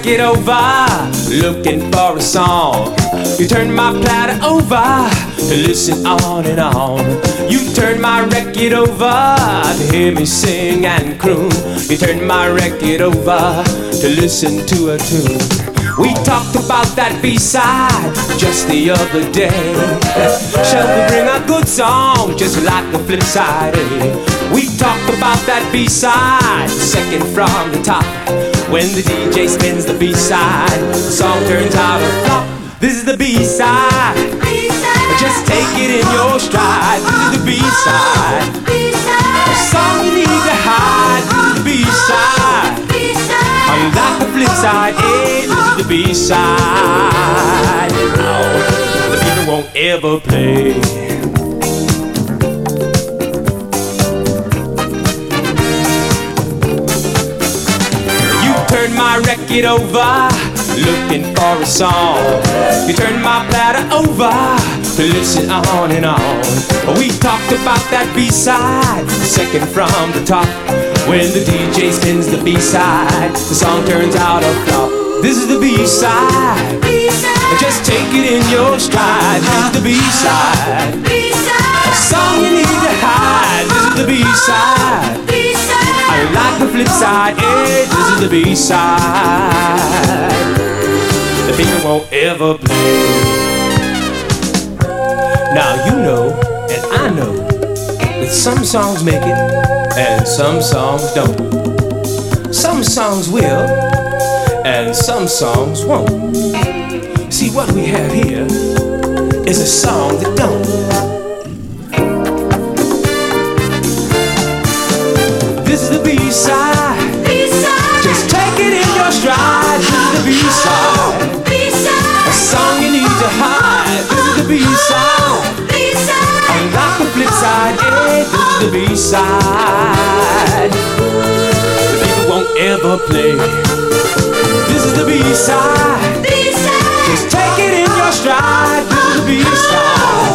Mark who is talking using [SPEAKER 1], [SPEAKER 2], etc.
[SPEAKER 1] record over, looking for a song. You turn my platter over to listen on and on. You turn my record over to hear me sing and croon. You turn my record over to listen to a tune. We talked about that B-side just the other day. Shall we bring a good song just like the flip side? We talked about that B-side, second from the top. When the DJ spins the B-side, the song turns out a flop. This is the B-side. Just take it in your stride. This is the B-side. A song you need to hide. This is the B-side. Unlike the flip side, hey, this is the B-side. Now, the people won't ever play. You turn my record over, looking for a song. You turn my platter over to listen on and on. We talked about that B-side, second from the top. When the DJ spins the B-side, the song turns out a flop. This is the B-side. Just take it in your stride. This is the B-side. A song you need to hide. This is the B-side. I like the flip side. Hey, this is the B-side. The people won't ever play. Now you know, and I know, that some songs make it and some songs don't. Some songs will and some songs won't. See, what we have here is a song that don't. This is the B-side. Just take it in your stride. This is the B-side. A song you need to hide. This is the B-side. Unlike the flip side, hey, this is the B-side. The people won't ever play. This is the B-side. Just take it in your stride. This is the B-side.